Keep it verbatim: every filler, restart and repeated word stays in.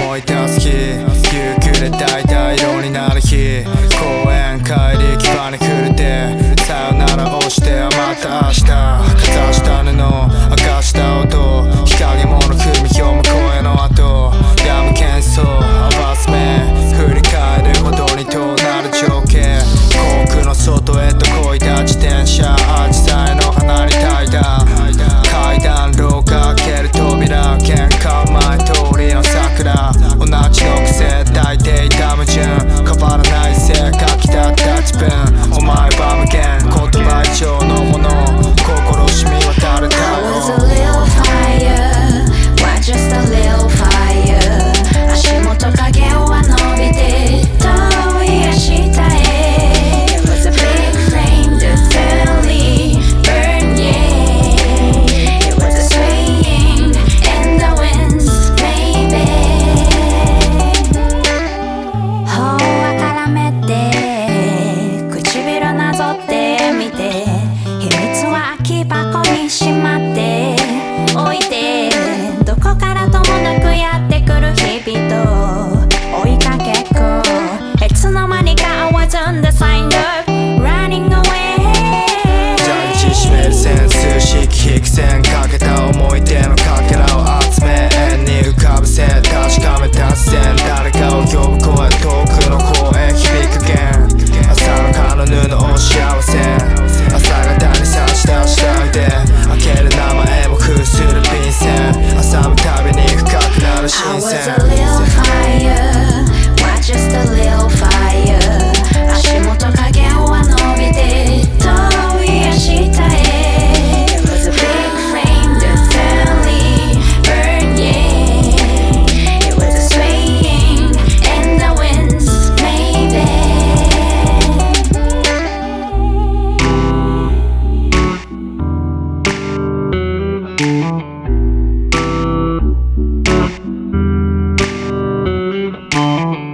思い出す日、夕暮れ橙色になる日、公園帰り牙に来るでさよならをしてまた明日、かざした布明かした音、日陰もの踏み読む声の後、やむ喧騒合わせ目振り返るほどに遠なる情景、遠くの外へと漕いだ自転車、アジサイの花に対談、階段廊下開ける扉、玄関前通りの桜、同じの癖抱いていた矛盾、変わらない性格だった自分、お前は無限言葉以上のもの、心染み渡る太陽。 I was a little fire, why just a little fire、 足元影は伸びて遠い明日へ、 It was a big flame that suddenly burned, yeah, It was a swaying in the winds, maybe 頬は絡めて唇なぞってみて、秘密は空き箱にしまっておいて、どこからともなくやってくる日々と追いかけっこ、いつの間にか I was on the sign of running away、 抱きしめるセンス式引く線かけた思い出のかけらを集め円に浮かぶ線確かめた視線、誰かを呼ぶ声遠くの声響く弦、朝の蚊の布を幸せ、朝方に差し出したいで開ける名前も封する便箋、朝むたびに深くなる新 I 鮮。 was a little fire, why just a little